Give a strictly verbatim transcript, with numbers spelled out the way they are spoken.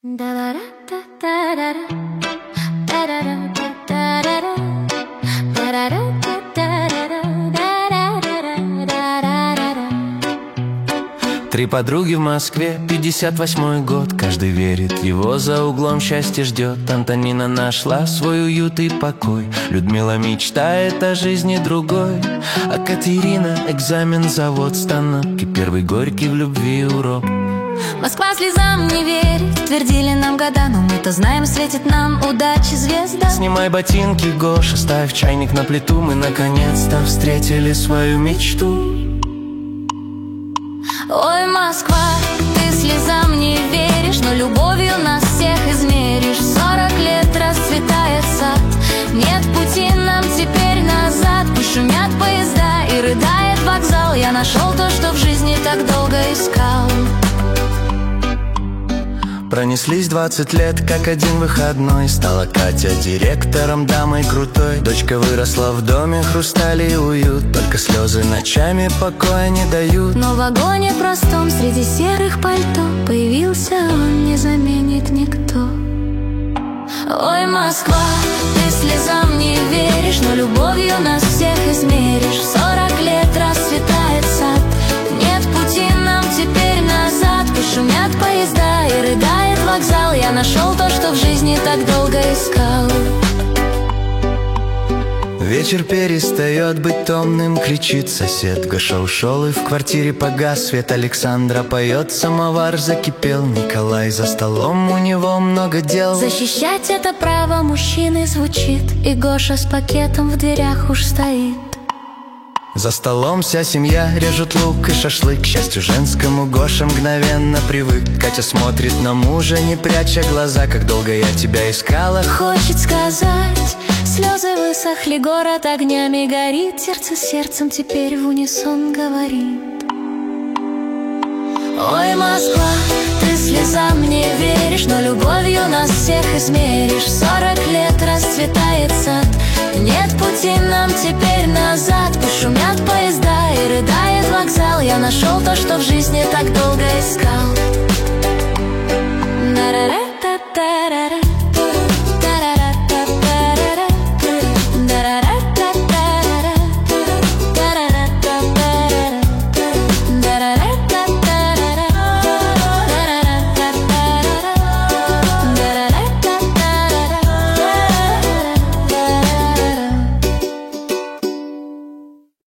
Три подруги в Москве, пятьдесят восьмой год. Каждый верит, его за углом счастье ждет. Антонина нашла свой уют и покой. Людмила мечтает о жизни другой. А Катерина экзамен завод станок. И первый горький в любви урок. Москва слезам не верит, твердили нам года, но мы-то знаем, светит нам удачи звезда. Снимай ботинки, Гоша, ставь чайник на плиту. Мы наконец-то встретили свою мечту. Ой, Москва, ты слезам не веришь, но любовью нас всех измеришь. Сорок лет расцветает сад, нет пути нам теперь назад. Пусть шумят поезда и рыдает вокзал. Я нашел то, что в жизни так долго искал. Пронеслись двадцать лет, как один выходной. Стала Катя директором, дамой крутой. Дочка выросла в доме, хрусталь и уют. Только слезы ночами покоя не дают. Но в вагоне простом среди серых пальто появился он, не заменит никто. Ой, Москва, ты слезам не веришь, но любовью нас всех измеришь. Сорок лет расцветает сад, нет пути нам теперь назад. Пусть шумят поезда и рыдает вокзал. Я нашел то, что в жизни так долго искал. Вечер перестает быть томным, кричит сосед. Гоша ушел и в квартире погас свет. Александра поет, самовар закипел. Николай за столом, у него много дел. Защищать это право мужчины звучит, и Гоша с пакетом в дверях уж стоит. За столом вся семья режет лук и шашлык. К счастью женскому Гоша мгновенно привык. Катя смотрит на мужа, не пряча глаза. Как долго я тебя искала, хочет сказать. Слезы высохли, город огнями горит. Сердце с сердцем теперь в унисон говорит. Ой, Москва, ты слезам не веришь, но любовью нас всех измеришь. Сорок лет расцветает сад, нет пути нам теперь назад. Пусть шумят поезда и рыдает вокзал. Я нашел то, что в жизни так долго искал. На-ра-ра.